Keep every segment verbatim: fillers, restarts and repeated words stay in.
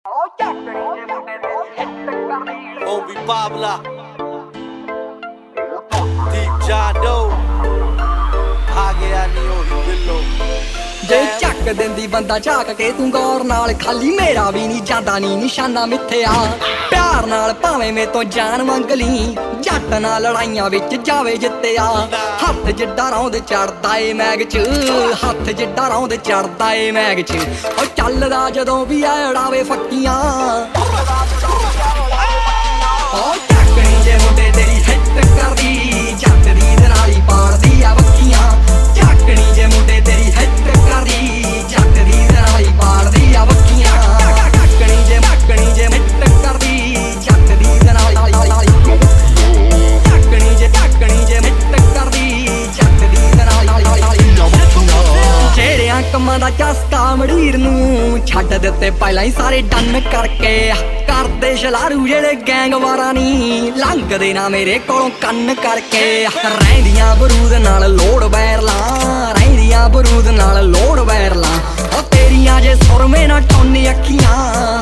Obi Pabla, Deep Jado, ਆ ਗਿਆ ਨੀ ਉਹੀ ਬਿੱਲੋ ਜੇ ਚੱਕ ਦਿੰਦੀ ਬੰਦਾ ਝਾਕ ਕੇ ਤੂੰ ਗੌਰ ਨਾਲ, ਖਾਲੀ ਮੇਰਾ ਵੀ ਨਹੀਂ ਜਾਂਦਾ ਨੀ ਨਿਸ਼ਾਨਾ ਮਿੱਥਿਆ। ਪਿਆਰ ਨਾਲ ਭਾਵੇਂ ਮੇ ਤੋਂ ਜਾਨ ਮੰਗ ਲਈ, ਜੱਟ ਨਾਲ ਲੜਾਈਆਂ ਵਿੱਚ ਜਾਵੇ ਜਿੱਤਿਆ। ਹੱਥ ਜਿੱਡਾ ਰੌਂਦ ਚੜਦਾ ਏ ਮੈਗ ਚ, ਹੱਥ ਜਿੱਡਾ ਰੌਂਦ ਚੜਦਾ ਏ ਮੈਗ ਚ। ਉਹ ਚੱਲਦਾ ਜਦੋਂ ਵੀ ਐੜਾਵੇ ਫੱਕੀਆਂ, ਉਹ ਚੱਕਣੀ ਜੇ ਮੁੰਡੇ ਤੇਰੀ ਹਿੱਟ ਕਰਦੀ, ਜੱਟ ਦੀ ਦੇ ਨਾਲ ਹੀ ਪਾੜਦੀ ਆ ਵੱਖੀਆਂ। ਚੱਕਣੀ ਜੇ ਮੁੰਡੇ ਤੇਰੀ ਹਿੱਟ ਕਰਦੀ, ਜੱਟ ਦੀ ਦੇ ਨਾਲ ਹੀ ਪਾੜਦੀ ਆ ਵੱਖੀਆਂ। ਚੱਕਣੀ ਜੇ ਮੱਕਣੀ ਜੇ ਹਿੱਟ ਕਰਦੀ, ਜੱਟ ਦੀ ਦੇ ਨਾਲ ਚੱਕਣੀ ਜੇ ਚੱਕਣੀ ਜੇ ਹਿੱਟ ਕਰਦੀ, ਜੱਟ ਦੀ ਦੇ ਨਾਲ। ਜਿਹੜਿਆਂ ਕੰਮਾਂ ਦਾ ਚਸਕਾ ਮੜੀਰ ਨੂੰ ਛੱਡ ਦਿੱਤੇ ਪਹਿਲਾਂ ਹੀ ਸਾਰੇ ਡੰਨ ਕਰਕੇ। ਕਰਦੇ ਛਲਾਰੂ ਜਿਹੜੇ ਗੈਂਗਵਾਰਾਂ ਨੀ, ਲੰਘਦੇ ਨਾ ਮੇਰੇ ਕੋਲੋਂ ਕੰਨ ਕਰਕੇ। ਰਹਿੰਦੀਆਂ ਬਰੂਦ ਨਾਲ ਲੋੜ ਬੈਰਲਾਂ, ਰਹਿੰਦੀਆਂ ਬਰੂਦ ਨਾਲ ਲੋੜ ਬੈਰਲਾਂ। ਉਹ ਤੇਰੀਆਂ ਜੇ ਸੁਰਮੇ ਨਾ ਟੋਨੀ ਅੱਖੀਆਂ,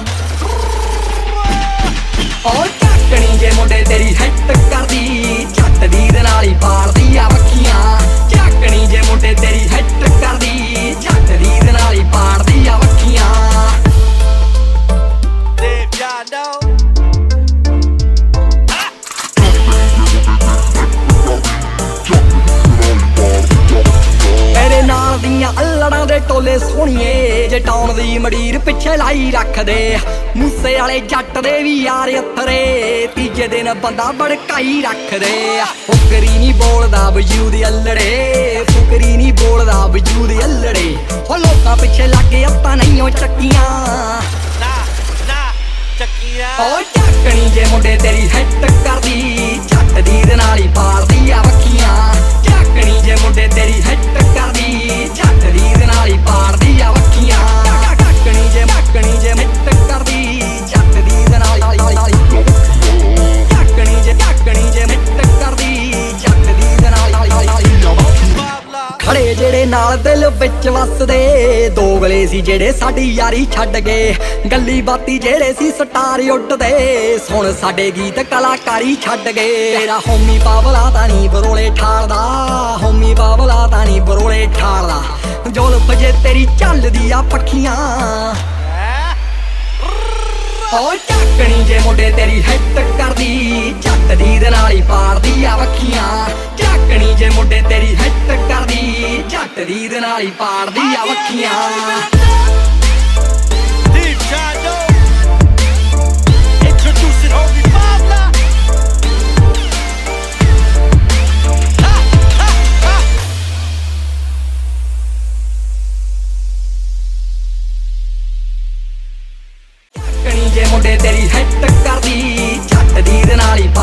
ਉਹ ਚੱਕਣੀ ਜੇ ਮੁੰਡੇ ਤੇਰੀ ਹਿੱਟ ਕਰਦੀ, ਜੱਟ ਦੀ ਦੇ ਨਾਲ ਹੀ ਪਾੜਦੀ ਆ ਵੱਖੀਆਂ। ਚੱਕਣੀ ਜੇ ਮੁੰਡੇ ਤੇਰੀ ਹਿੱਟ ਕਰਦੀ, ਜੱਟ ਦੀ ਦੇ ਨਾਲ ਹੀ ਪਾੜਦੀ ਆ ਵੱਖੀਆਂ। Deep Jado, ਮੇਰੇ ਨਾਲ ਦੀਆਂ ਅਲੜਾਂ ਦੇ ਟੋਲੇ ਸੋਹਣੀਏ, ਜੇ ਟਾਉਣ ਦੀ ਮੜੀਰ ਪਿੱਛੇ ਲਾਈ ਰੱਖਦੇ। ਮੂਸੇ ਵਾਲੇ ਜੱਟ ਦੇ ਵੀ ਯਾਰ ਅੱਥਰੇ, ਤੀਜੇ ਦਿਨ ਬੰਦਾ ਭੜਕਾਈ ਰੱਖਦੇ। ਫੁਕਰੀ ਨਹੀਂ ਬੋਲਦਾ ਵਜੂਦ ਅਲੜੇ, ਫੁਕਰੀ ਨਹੀਂ ਬੋਲਦਾ ਵਜੂਦ ਅਲੜੇ। ਉਹ ਲੋਕਾਂ ਪਿੱਛੇ ਲੱਗੇ ਆਪਾਂ ਨਹੀਂ ਉਹ ਚੱਕੀਆਂ, ਨਾ ਨਾ ਚੱਕੀਆਂ। ਉਹ ਚੱਕਣੀ ਜੇ ਮੁੰਡੇ ਤੇਰੀ ਹਿੱਟ ਕਰਦੀ, ਜੱਟ ਦੀ ਦੇ ਨਾਲ ਹੀ ਪਾੜਦੀ ਆ ਵੱਖੀਆਂ। ਚੱਕਣੀ ਜੇ ਮੁੰਡੇ ਤੇਰੀ ਹਿੱਟ ਕਰਦੀ, ਜੱਟ ਦੀ ਦੇ ਨਾਲ ਹੀ ਪਾੜਦੀ ਆ ਵੱਖੀਆਂ। ਚੱਕਣੀ ਜੇ ਮੱਕਣੀ ਜੇ ਹਿੱਟ ਕਰਦੀ, ਜੱਟ ਦੀ ਦੇ ਨਾਲ ਚੱਕਣੀ ਜੇ ਚੱਕਣੀ ਜੇ ਹਿੱਟ ਕਰਦੀ, ਜੱਟ ਦੀ ਦੇ ਨਾਲ। Pabla, ਖੜੇ ਜਿਹੜੇ ਨਾਲ ਦਿਲ ਵਿੱਚ ਵਸਦੇ, ਦੋਗਲੇ ਸੀ ਜਿਹੜੇ ਸਾਡੀ ਯਾਰੀ ਛੱਡ ਗਏ। ਗੱਲੀ ਬਾਤੀ ਜਿਹੜੇ ਸੀ ਸਟਾਰ ਉੱਡਦੇ, ਸੁਣ ਸਾਡੇ ਗੀਤ ਕਲਾਕਾਰੀ ਛੱਡ ਗਏ। ਤੇਰਾ ਹੋਮੀ ਪਾਵਲਾ ਤਾਂ ਨਹੀਂ ਬਰੋਲੇ ਠਾਲਦਾ, ਹੋਮੀ ਪਾਵਲਾ ਤਾਂ ਨਹੀਂ ਬਰੋਲੇ ਠਾਲਦਾ। ਜੁਲਫ ਜੇ ਤੇਰੀ ਚੱਲਦੀ ਆ ਪੱਖੀਆਂ, ਉਹ ਚੱਕਣੀ ਜੇ ਮੁੰਡੇ ਤੇਰੀ ਹਿੱਟ ਕਰਦੀ, ਜੱਟ ਦੀ ਦੇ ਨਾਲ ਹੀ ਪਾੜਦੀ ਆ ਵੱਖੀਆਂ। ਚੱਕਣੀ ਜੇ ਮੁੰਡੇ ਤੇਰੀ ਹਿੱਟ ਕਰਦੀ, ਜੱਟ ਦੀ ਦੇ ਨਾਲ ਹੀ ਪਾੜਦੀ ਆ ਵੱਖੀਆਂ। Deep Jado, introducing Obi Pabla. Ha, ha, ha. ਚੱਕਣੀ ਜੇ ਮੁੰਡੇ ਤੇਰੀ ਹਿੱਟ ਕਰਦੀ, ਜੱਟ ਦੀ ਦੇ ਨਾਲ ਹੀ